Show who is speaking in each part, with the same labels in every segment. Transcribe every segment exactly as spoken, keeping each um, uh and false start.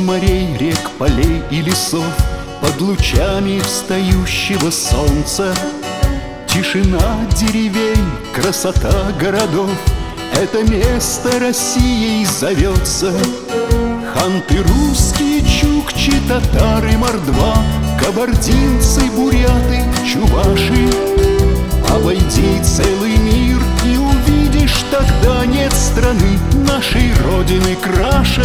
Speaker 1: морей, рек, полей и лесов, под лучами встающего солнца. Тишина деревень, красота городов, это место Россией зовется. Ханты русские, чукчи, татары, мордва, кабардинцы, буряты, чуваши. Обойди целый мир и увидишь, тогда нет страны нашей Родины краше.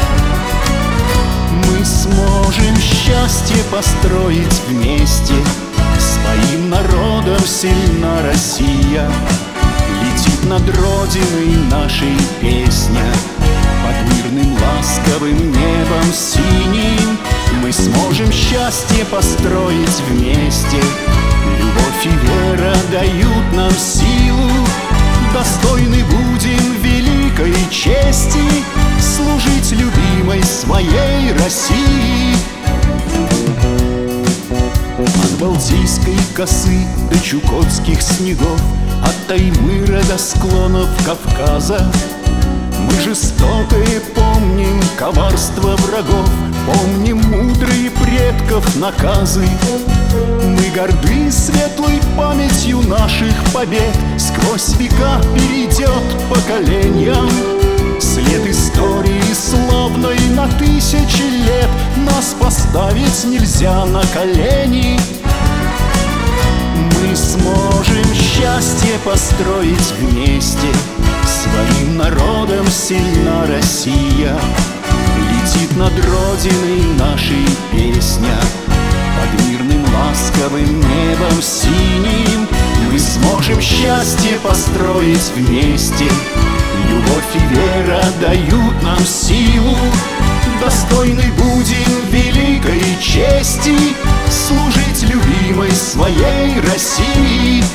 Speaker 1: Мы сможем счастье построить вместе, своим народом сильна Россия. Летит над Родиной нашей песня, под мирным ласковым небом синим. Мы сможем счастье построить вместе, любовь и вера дают нам силу. Достойны будем великой чести служить любимой своей России. От Балтийской косы до чукотских снегов, от Таймыра до склонов Кавказа мы жестокое помним коварство врагов, помним мудрые предков наказы. Мы горды светлой памятью наших побед, сквозь века перейдет поколениям след истории славной на тысячи лет. Нас поставить нельзя на колени. Мы сможем счастье построить вместе, своим народом сильна Россия. Летит над Родиной нашей песня, под мирным ласковым небом синим. Мы сможем счастье построить вместе, любовь и вера дают нам силу. Достойны будем великой чести служить любимой своей России.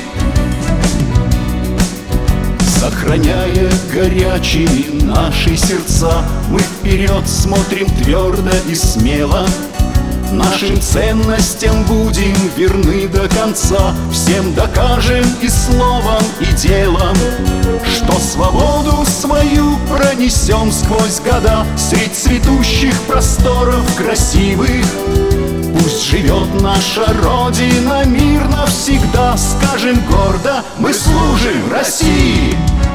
Speaker 1: Сохраняя горячими наши сердца, мы вперед смотрим твердо и смело. Нашим ценностям будем верны до конца, всем докажем и словом, и делом, что свободу свою пронесем сквозь года средь цветущих просторов красивых. Пусть живет наша Родина мирно всегда, скажем гордо: мы служим России.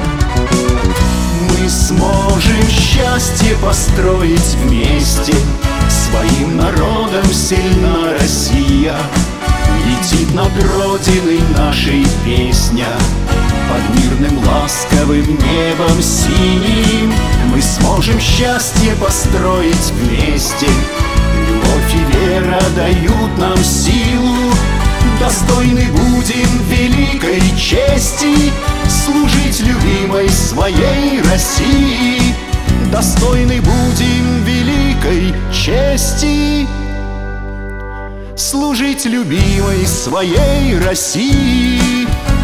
Speaker 1: Мы сможем счастье построить вместе, своим народом сильна Россия. Летит над Родиной нашей песня, под мирным ласковым небом синим. Мы сможем счастье построить вместе, любовь и вера дают нам силу. Достойны будем великой чести служить любимой своей России. Достойны будем великой чести служить любимой своей России.